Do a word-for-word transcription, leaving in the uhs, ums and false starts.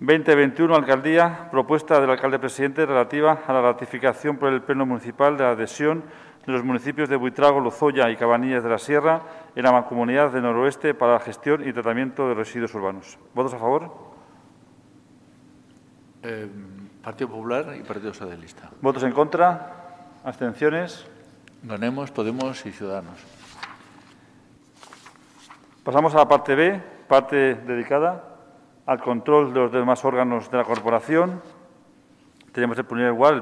veinte veintiuno, Alcaldía, propuesta del alcalde presidente relativa a la ratificación por el Pleno Municipal de la adhesión de los municipios de Buitrago, Lozoya y Cabanillas de la Sierra en la Mancomunidad del Noroeste para la gestión y tratamiento de residuos urbanos. ¿Votos a favor? Eh, Partido Popular y Partido Socialista. ¿Votos en contra? ¿Abstenciones? Ganemos, Podemos y Ciudadanos. Pasamos a la parte B, parte dedicada al control de los demás órganos de la corporación. Tenemos el primer igual,